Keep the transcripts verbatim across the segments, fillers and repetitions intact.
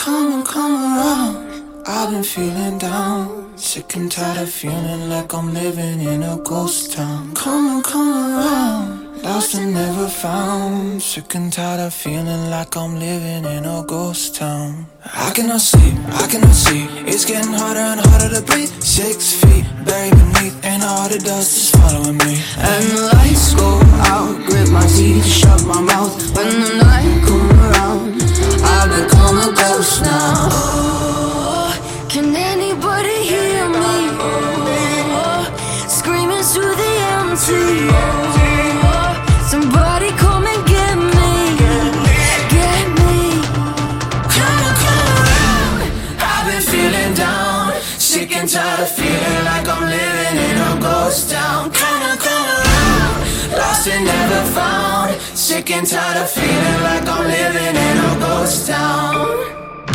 Come on, come around. I've been feeling down, sick and tired of feeling like I'm living in a ghost town. Come on, come around, lost and never found. Sick and tired of feeling like I'm living in a ghost town. I cannot sleep, I cannot see. It's getting harder and harder to breathe. Six feet buried beneath, and all it does is following me. And the lights go out, grip my teeth, shut my mouth. When the night comes around, I become a ghost now. Oh, can anybody hear me? Oh, screaming through the empty. Oh, somebody come and get me, get me. Come on, come around. I've been feeling down, sick and tired of feeling like I'm living in a ghost town. Come on, come around, lost and never found. Sick and tired of feeling like I'm living in a ghost town.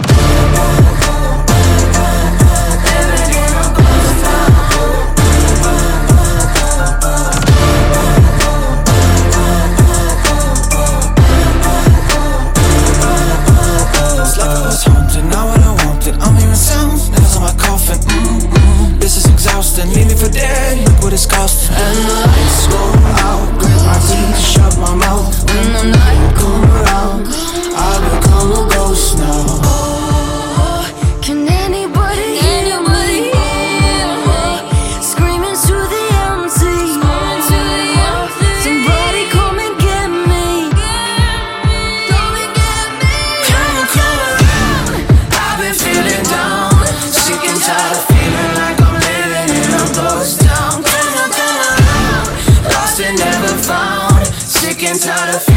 Leave me for dead, look what it's costing. And the lights go out, grip my teeth, shut my mouth. When the night come around, I become a ghost now. Oh, can anybody, anybody hear me? Screaming through the empty. Somebody come and get me, come and get me. Come on, come around. I've been feeling down, sick and tired of feeling like I'm living in a ghost town. Come on, come around, lost and never found. Sick and tired of